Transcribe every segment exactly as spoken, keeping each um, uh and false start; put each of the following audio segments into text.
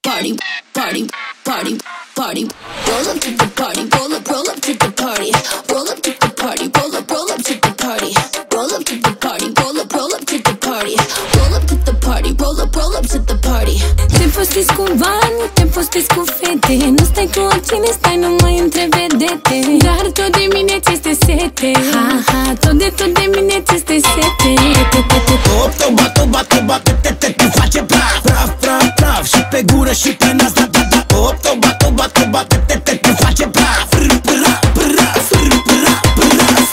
party, party, party, party. Roll up to the party, roll up, roll up to the party. Roll up to the party, roll up, roll up to the party. Roll up to the party, roll up, roll up to the party. Roll up to the party, roll up, roll up to the party. Te postezi cu bani, te postezi cu fete. Nu stai cu oricine, stai numai între vedete. Dar tot de mine ți este sete. Ha, ha, tot de tot de mine ți este sete. Top, top, top, top, top, te, te, te face praf, praf, praf, praf. Și pe gură și pe nas, da, da, da. Top, top, top, top, te, te, te, te face praf. Praf, praf, praf, praf, praf.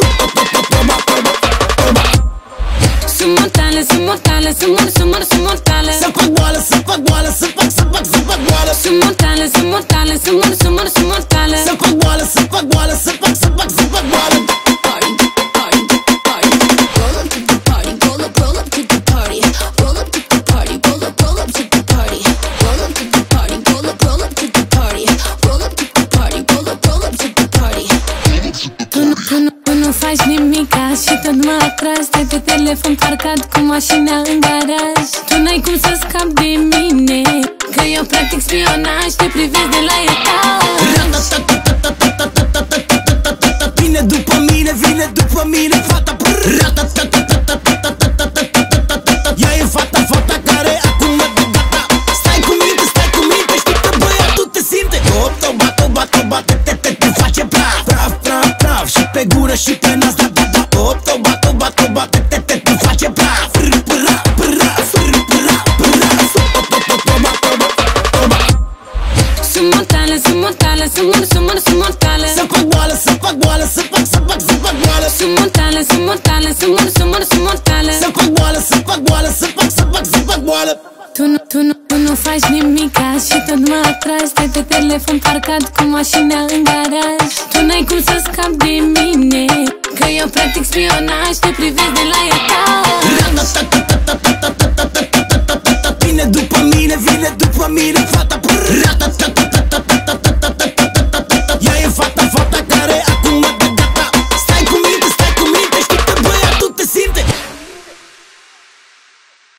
Sunt mortale, sunt mortale, sunt mor, sunt mor, sunt mortale. Să fac boală, să fac boală, să fac, să fac, să fac boală. Sunt mortale, sunt mortale, sunt mor, sunt mor, sunt mortale. Să fac boală, să fac boală, să fac, să fac, să fac boală. Party, party, party. Roll up to the party, roll up, roll up to the party. Roll up to the party, roll up, roll up to the party. Roll up to the party, roll up, roll up to the party. Roll up to the party, roll up, roll up to the party. Tu nu, tu nu, tu nu faci nimica și tot mă atragi. Stai pe telefon parcat cu mașina în garaj. Tu n-ai cum să scapi de mine, că eu practic spionaj. Te privesc de la etaj. Vine după mine, vine după mine fata. Ea e fata, fata care acum mă dă gata. Stai cu minte, stai cu minte, știi că băiatul te simte. Top, top, top, top, te, te, te, te face praf, praf, praf, praf. Și pe gură și pe nas, da, da, da. Top, top, top, top, te, te, te, te face praf. Sunt mortale, sunt mortale, sunt mor, sunt mor, sunt mortale. Să fac boală, să fac boală, să fac, să fac, să fac boală. Sunt mortale, sunt mortale, sunt mor, sunt mor, sunt mortale. Să fac boală, să fac boală, să fac, să fac, să fac boală. Tu nu, tu nu, tu nu faci nimica și tot mă atragi. Stai pe telefon parcat cu mașina în garaj. Tu n-ai cum să scapi de mine, că eu practic spionaj. Te privesc de la etaj. Vine după mine, vine după mine fata.